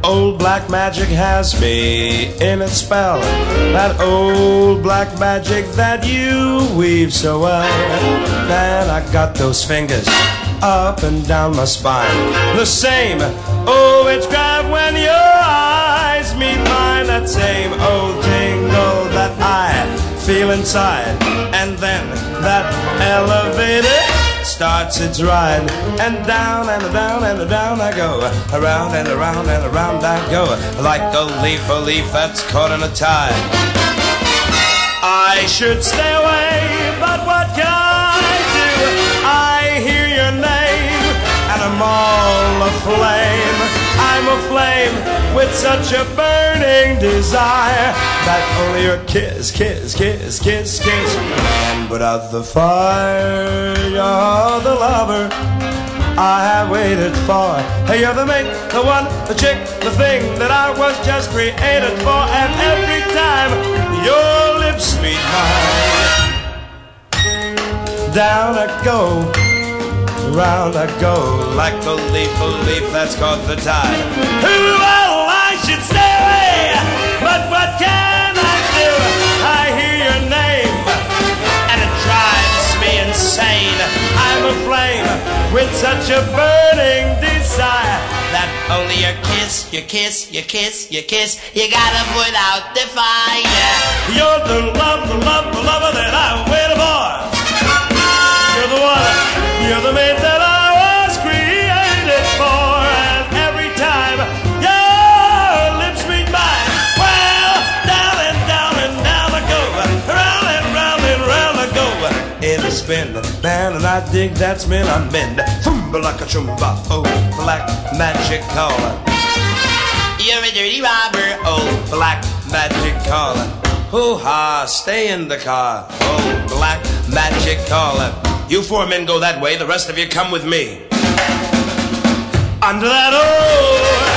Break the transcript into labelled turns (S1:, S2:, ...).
S1: Old black magic has me in its spell. That old black magic that you weave so well. Man, I got those fingers up and down my spine. The same old witchcraft when your eyes meet mine. That same old tingle that I feel inside. And then that elevator starts its ride, and down and down and down I go, around and around and around I go, like a leaf that's caught in a tide. I should stay away, but what can I do? I hear your name, and I'm all aflame. I'm aflame with such a burning desire that only your kiss can put out the fire. You're the lover I have waited for. Hey, you're the mate, the one, the chick, the thing that I was just created for. And every time your lips meet mine, down I go, round I go, like a leaf that's caught the tide. Well, I should stay away, but what can I do? I hear your name, and it drives me insane. I'm aflame with such a burning desire that only your kiss, you gotta put out the fire. You're the lover that I'm waiting for. You're the one, you're the mate that I was created for. And every time your lips meet mine, well, down and down and down I go, round and round and round I go. In a spin, man, and I dig that spin I bend. Thumba like a chumba, oh, black magic caller. You're a dirty robber, oh, black magic caller. Hoo-ha, stay in the car, oh, black magic caller. You four men go that way, the rest of you come with me. Under that old